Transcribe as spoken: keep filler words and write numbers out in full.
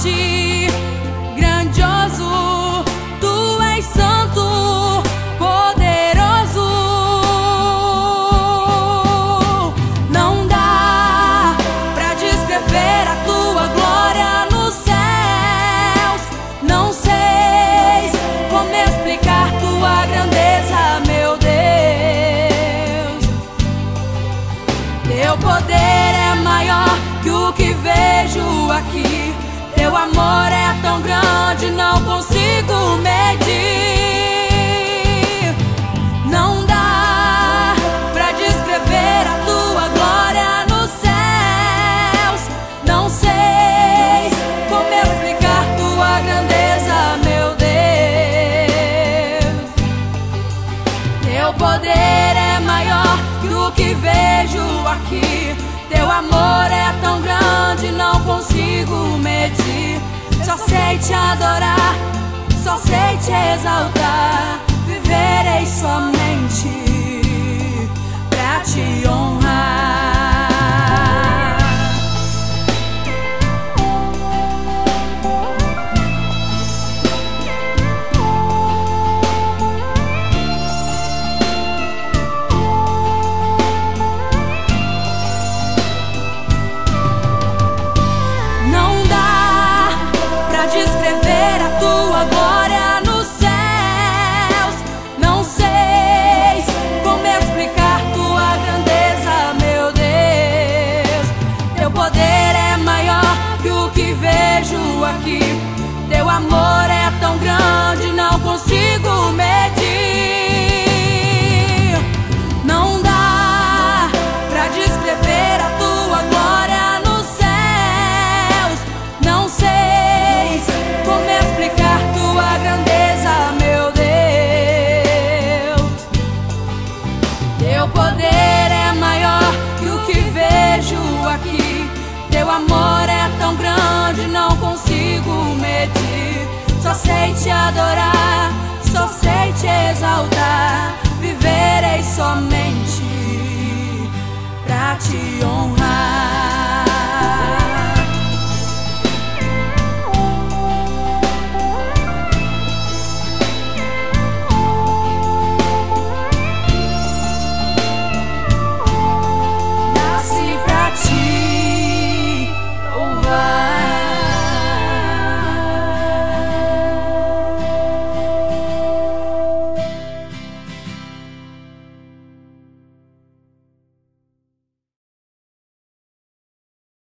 forte, grandioso, tu és santo, poderoso. Não dá pra descrever a tua glória nos céus. Não sei como explicar tua grandeza, meu Deus. Teu poder é maior que o que vejo aqui. Teu amor é tão grande, não consigo medir. Não dá pra descrever a tua glória nos céus. Não sei como explicar tua grandeza, meu Deus. Teu poder é maior que o que vejo aqui. Teu amor é tão grande, não consigo medir. Só sei te adorar, só sei te exaltar. Viverei somente pra te honrar. Descrever a tua glória nos céus. Não sei como explicar tua grandeza, meu Deus. Teu poder é maior que o que vejo aqui. Teu amor é tão grande, não consigo medir. Não dá pra descrever a tua glória nos céus. Não sei como explicar tua grandeza, meu Deus. Teu poder é maior que o que vejo aqui. Teu amor é tão grande, não consigo medir. Só sei te adorar, só sei te exaltar. Viverei somente pra te honrar.